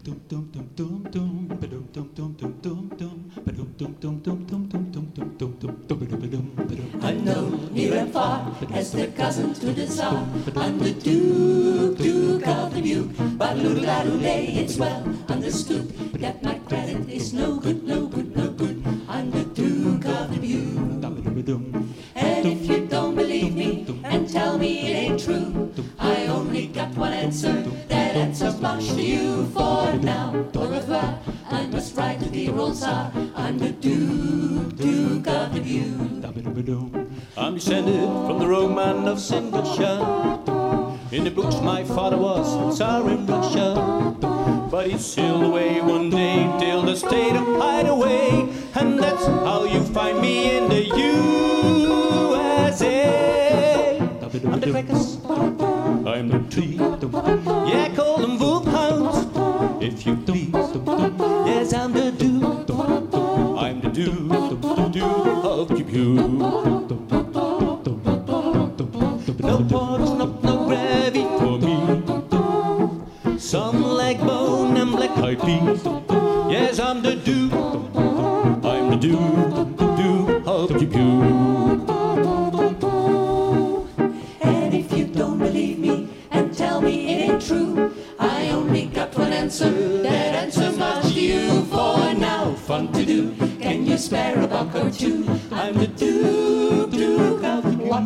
I'm known near and far as the cousin to the Tsar. I'm the Duke of the Butte. Ba-doodle-da-doodle, it's well understood that my credit is no good, no good, no good. I'm the Duke of the Butte. And if you don't believe me and tell me it ain't true, I only got one answer. That answer belongs to you for now. Au revoir, I must ride to the old Tsar. I'm the Duke of the Butte. I'm descended from the Roman of Singusha. In the books my father was Tsar in Russia. But he sailed away one day till the state of Hideaway. And that's how you find me in the USA. I'm the crackers, I'm the tree. Yeah, call them wolfhounds, if you please. Yes, I'm the Duke, I'm the Duke of the Butte. No porks, no gravy for me. Some leg bone and black-eyed peas. Yes, I'm the Duke, I'm the Duke of the Butte. And if you don't believe me and tell me it ain't true, I only got one answer. That answer must to you for now. Fun to do. Can you spare a buck or two? I'm the Duke of the Butte.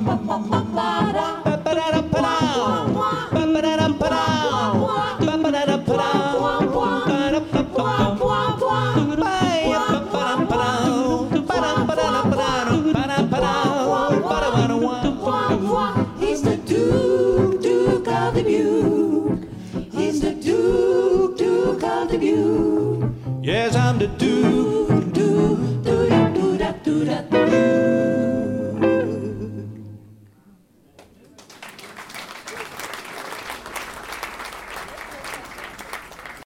He's the Duke of the Butte. He's the Duke of the Butte.